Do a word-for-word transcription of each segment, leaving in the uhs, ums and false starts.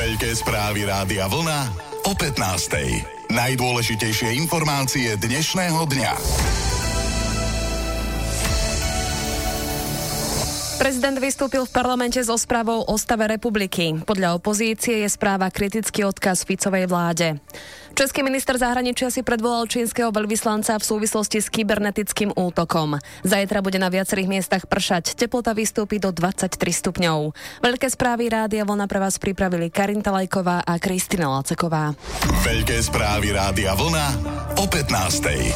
Veľké správy Rádia Vlna o pätnástej. Najdôležitejšie informácie dnešného dňa. Prezident vystúpil v parlamente so správou o stave republiky. Podľa opozície je správa kritický odkaz Ficovej vláde. Český minister zahraničia si predvolal čínskeho veľvyslanca v súvislosti s kybernetickým útokom. Zajtra bude na viacerých miestach pršať. Teplota vystúpi do dvadsaťtri stupňov. Veľké správy Rádia Vlna pre vás pripravili Karinta Lajková a Kristina Laceková. Veľké správy Rádia Vlna o pätnástej.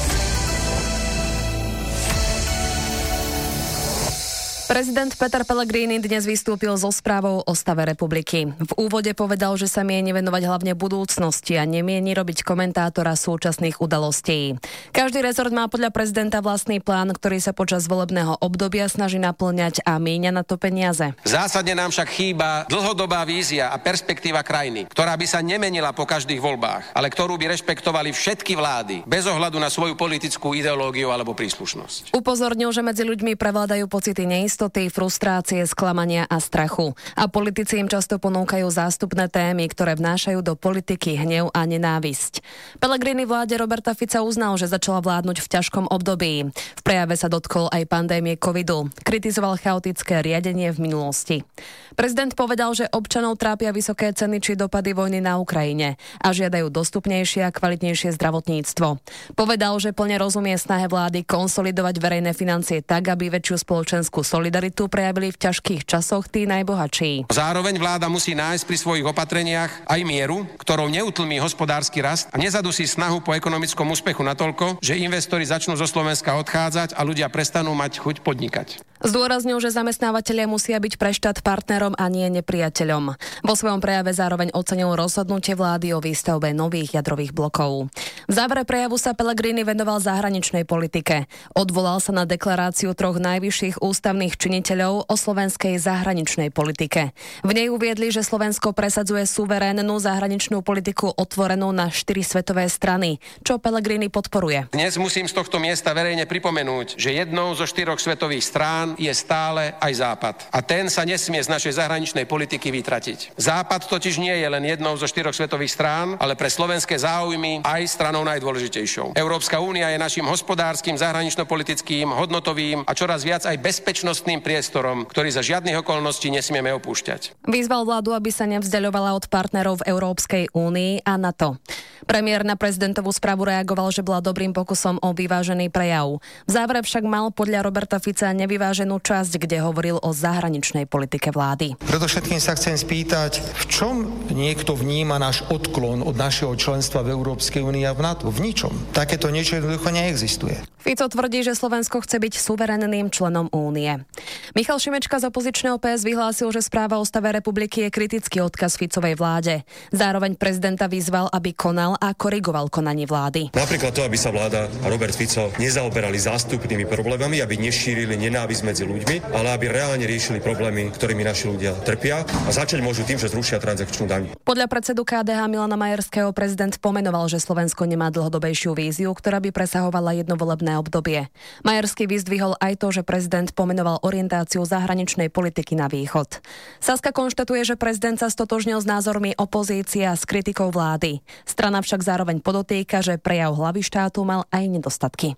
Prezident Peter Pellegrini dnes vystúpil so správou o stave republiky. V úvode povedal, že sa mieni venovať hlavne budúcnosti a nemieni robiť komentátora súčasných udalostí. Každý rezort má podľa prezidenta vlastný plán, ktorý sa počas volebného obdobia snaží naplňať a míňa na to peniaze. Zásadne nám však chýba dlhodobá vízia a perspektíva krajiny, ktorá by sa nemenila po každých voľbách, ale ktorú by rešpektovali všetky vlády, bez ohľadu na svoju politickú ideológiu alebo príslušnosť. Upozornil, že medzi ľuďmi prevládajú pocity neistoty, frustrácie, sklamania a strachu. A politici im často ponúkajú zástupné témy, ktoré vnášajú do politiky hnev a nenávisť. Pellegrini vláde Roberta Fica uznal, že začala vládnuť v ťažkom období. V prejave sa dotkol aj pandémie covidu. Kritizoval chaotické riadenie v minulosti. Prezident povedal, že občanov trápia vysoké ceny či dopady vojny na Ukrajine a žiadajú dostupnejšie a kvalitnejšie zdravotníctvo. Povedal, že plne rozumie snahe vlády konsolidovať verejné financie tak, aby väčšiu spoločenskú solidaritu prejavili v ťažkých časoch tí najbohatší. Zároveň vláda musí nájsť pri svojich opatreniach aj mieru, ktorou neutlmí hospodársky rast a nezadusí snahu po ekonomickom úspechu natoľko, že investori začnú zo Slovenska odchádzať a ľudia prestanú mať chuť podnikať. Zdôraznil, že zamestnávateľia musia byť pre štát partnerom a nie nepriateľom. Vo svojom prejave zároveň ocenil rozhodnutie vlády o výstavbe nových jadrových blokov. V závere prejavu sa Pellegrini venoval zahraničnej politike. Odvolal sa na deklaráciu troch najvyšších ústavných činiteľov o slovenskej zahraničnej politike. V nej uviedli, že Slovensko presadzuje suverénnu zahraničnú politiku otvorenú na štyri svetové strany, čo Pellegrini podporuje. Dnes musím z tohto miesta verejne pripomenúť, že jednou zo štyroch svetových strán je stále aj Západ. A ten sa nesmie z našej zahraničnej politiky vytratiť. Západ totiž nie je len jednou zo štyroch svetových strán, ale pre slovenské záujmy aj stranou najdôležitejšou. Európska únia je našim hospodárskym, zahranično-politickým, hodnotovým a čoraz viac aj bezpečnostným priestorom, ktorý za žiadnych okolností nesmieme opúšťať. Vyzval vládu, aby sa nevzdeľovala od partnerov v Európskej únii a NATO. Premiér na prezidentovú správu reagoval, že bola dobrým pokusom o vyvážený prejav. V závere však mal podľa Roberta Fica nevyváženú časť, kde hovoril o zahraničnej politike vlády. Preto všetkým sa chcem spýtať, v čom niekto vníma náš odklon od našeho členstva v Európskej únii a v NATO? V ničom. Takéto niečo jednoducho neexistuje. Fico tvrdí, že Slovensko chce byť suverenným členom únie. Michal Šimečka z opozičného pé es vyhlásil, že správa o stave republiky je kritický odkaz Ficovej vláde. Zároveň prezidenta vyzval, aby konal a korigoval konanie vlády. Napríklad to, aby sa vláda a Robert Fico nezaoberali zástupnými problémami, aby nešírili nenávisť medzi ľuďmi, ale aby reálne riešili problémy, ktorými naši ľudia trpia, a začať môžu tým, že zrušia transakčnú daň. Podľa predsedu ká dé há Milana Majerského prezident pomenoval, že Slovensko nemá dlhodobejšiu víziu, ktorá by presahovala jedno volebné obdobie. Majerský vyzdvihol aj to, že prezident pomenoval orientáciu zahraničnej politiky na východ. Saska konštatuje, že prezident sa stotožnil s názormi opozície a s kritikou vlády. Strana však zároveň podotýka, že prejav hlavy štátu mal aj nedostatky.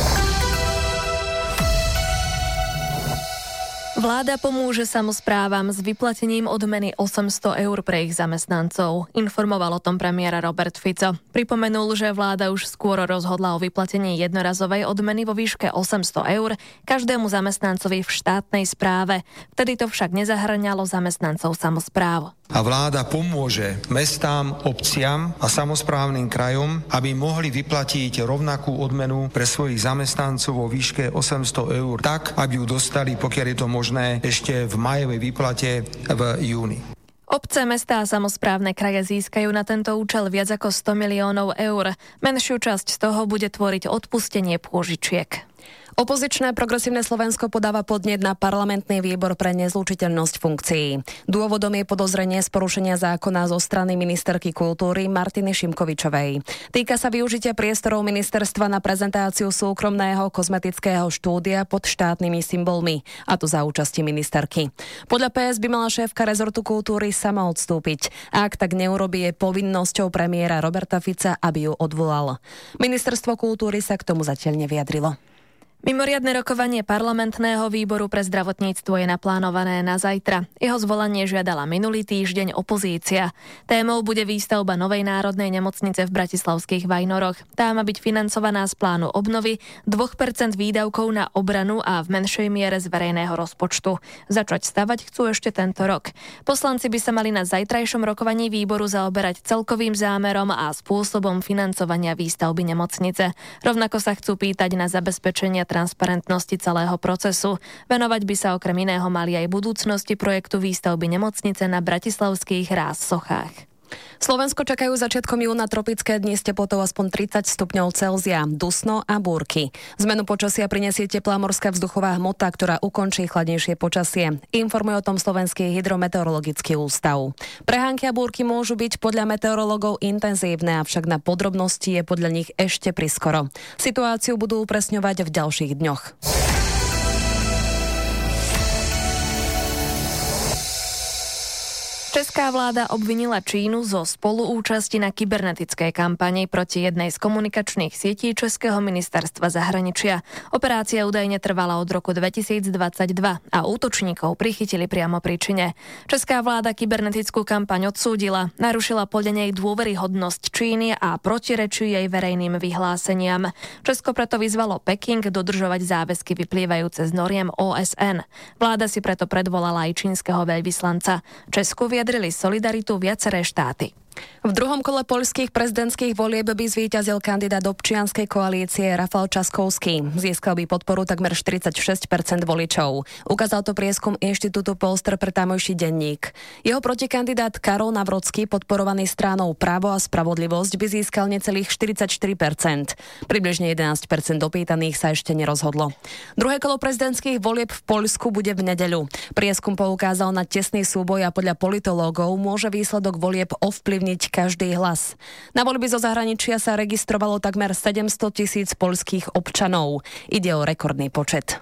Vláda pomôže samosprávam s vyplatením odmeny osemsto eur pre ich zamestnancov. Informoval o tom premiér Robert Fico. Pripomenul, že vláda už skôr rozhodla o vyplatení jednorazovej odmeny vo výške osemsto eur každému zamestnancovi v štátnej správe. Vtedy to však nezahŕňalo zamestnancov samospráv. A vláda pomôže mestám, obciam a samosprávnym krajom, aby mohli vyplatiť rovnakú odmenu pre svojich zamestnancov vo výške osemsto eur, tak, aby ju dostali, pokiaľ je to možné, ešte v majovej výplate v júni. Obce, mestá a samosprávne kraje získajú na tento účel viac ako sto miliónov eur. Menšiu časť z toho bude tvoriť odpustenie pôžičiek. Opozičné Progresívne Slovensko podáva podnet na parlamentný výbor pre nezlučiteľnosť funkcií. Dôvodom je podozrenie z porušenia zákona zo strany ministerky kultúry Martiny Šimkovičovej. Týka sa využitia priestorov ministerstva na prezentáciu súkromného kozmetického štúdia pod štátnymi symbolmi, a to za účasti ministerky. Podľa pé es by mala šéfka rezortu kultúry sama odstúpiť. Ak tak neurobí, je povinnosťou premiéra Roberta Fica, aby ju odvolal. Ministerstvo kultúry sa k tomu zatiaľ nevyjadrilo. Mimoriadne rokovanie parlamentného výboru pre zdravotníctvo je naplánované na zajtra. Jeho zvolanie žiadala minulý týždeň opozícia. Témou bude výstavba novej národnej nemocnice v bratislavských Vajnoroch. Tá má byť financovaná z plánu obnovy, dva percentá výdavkov na obranu a v menšej miere z verejného rozpočtu. Začať stavať chcú ešte tento rok. Poslanci by sa mali na zajtrajšom rokovaní výboru zaoberať celkovým zámerom a spôsobom financovania výstavby nemocnice. Rovnako sa chcú pýtať na zabezpečenie transparentnosti celého procesu. Venovať by sa okrem iného mali aj budúcnosti projektu výstavby nemocnice na bratislavských Ráz Sochách. Slovensko čakajú začiatkom júna tropické dni s teplotou aspoň tridsať stupňov Celzia, dusno a búrky. Zmenu počasia prinesie teplá morská vzduchová hmota, ktorá ukončí chladnejšie počasie. Informuje o tom Slovenský hydrometeorologický ústav. Prehánky a búrky môžu byť podľa meteorológov intenzívne, avšak na podrobnosti je podľa nich ešte priskoro. Situáciu budú upresňovať v ďalších dňoch. Česká vláda obvinila Čínu zo spoluúčasti na kybernetickej kampani proti jednej z komunikačných sietí Českého ministerstva zahraničia. Operácia údajne trvala od roku dvetisícdvadsaťdva a útočníkov prichytili priamo pri čine. Česká vláda kybernetickú kampaň odsúdila, narušila podľa nej dôveryhodnosť Číny a protirečí jej verejným vyhláseniam. Česko preto vyzvalo Peking dodržovať záväzky vyplývajúce z noriem ó es en. Vláda si preto predvolala aj čínskeho veľvyslanca. Česku vyjadrili solidaritu viaceré štáty. V druhom kole poľských prezidentských volieb by zvíťazil kandidát občianskej koalície Rafał Trzaskowski. Získal by podporu takmer štyridsaťšesť percent voličov. Ukázal to prieskum Inštitútu Polster pre tamojší denník. Jeho protikandidát Karol Nawrocki, podporovaný stranou Právo a spravodlivosť, by získal necelých štyridsaťštyri percent. Približne jedenásť percent dopýtaných sa ešte nerozhodlo. Druhé kolo prezidentských volieb v Poľsku bude v nedeľu. Prieskum poukázal na tesný súboj a podľa politológov môže výsledok volieb ovplyvniť každý hlas. Na voľby zo zahraničia sa registrovalo takmer sedemsto tisíc poľských občanov. Ide o rekordný počet.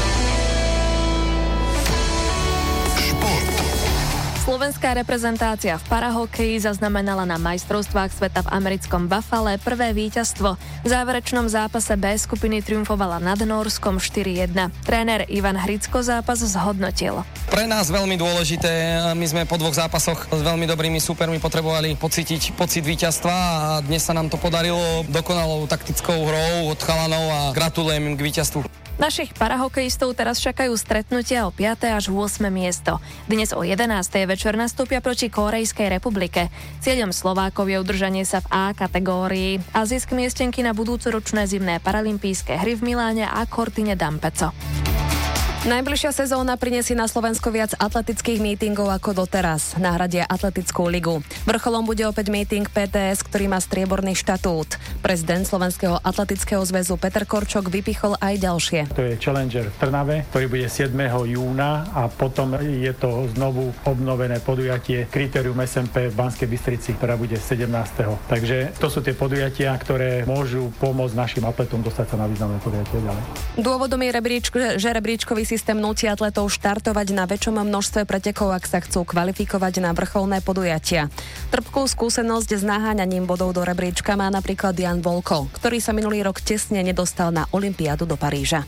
Slovenská reprezentácia v parahokeji zaznamenala na majstrovstvách sveta v americkom Buffale prvé víťazstvo. V záverečnom zápase B skupiny triumfovala nad Nórskom štyri jedna. Tréner Ivan Hricko zápas zhodnotil. Pre nás veľmi dôležité. My sme po dvoch zápasoch s veľmi dobrými súpermi potrebovali pocítiť pocit víťazstva a dnes sa nám to podarilo dokonalou taktickou hrou od chalanov a gratulujem im k víťazstvu. Našich parahokejistov teraz čakajú stretnutia o piate až ôsme miesto. Dnes o jedenástej večer nastúpia proti Kórejskej republike. Cieľom Slovákov je udržanie sa v A kategórii a zisk miestenky na budúcoročné zimné paralympijské hry v Miláne a Cortine d'Ampezzo. Najbližšia sezóna prinesie na Slovensko viac atletických mítingov ako doteraz. Nahradia atletickú ligu. Vrcholom bude opäť míting pé té es, ktorý má strieborný štatút. Prezident Slovenského atletického zväzu Peter Korčok vypichol aj ďalšie. To je Challenger v Trnave, ktorý bude siedmeho júna a potom je to znovu obnovené podujatie Kritérium es em pé v Banskej Bystrici, ktorá bude sedemnásteho Takže to sú tie podujatia, ktoré môžu pomôcť našim atletom dostať sa na významné podujatie ďalej. Dôvodom je rebríčk, že rebríčkový systém núti atletov štartovať na väčšom množstve pretekov, ak sa chcú kvalifikovať na vrcholné podujatia. Trpkú skúsenosť s naháňaním bodov do rebríčka má napríklad Jan Volko, ktorý sa minulý rok tesne nedostal na olympiádu do Paríža.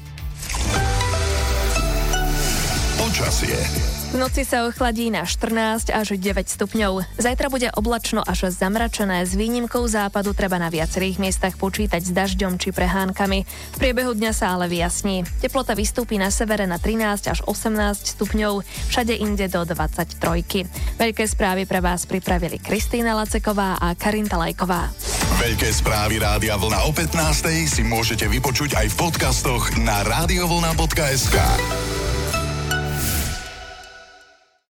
Počasie. V noci sa ochladí na štrnásť až deväť stupňov. Zajtra bude oblačno až zamračené, s výnimkou západu treba na viacerých miestach počítať s dažďom či prehánkami. V priebehu dňa sa ale vyjasní. Teplota vystúpi na severe na trinásť až osemnásť stupňov, všade inde do dvadsaťtrojky. Veľké správy pre vás pripravili Kristýna Laceková a Karinta Lajková. Veľké správy Rádia Vlna o pätnástej si môžete vypočuť aj v podcastoch na radiovlna bodka es ká.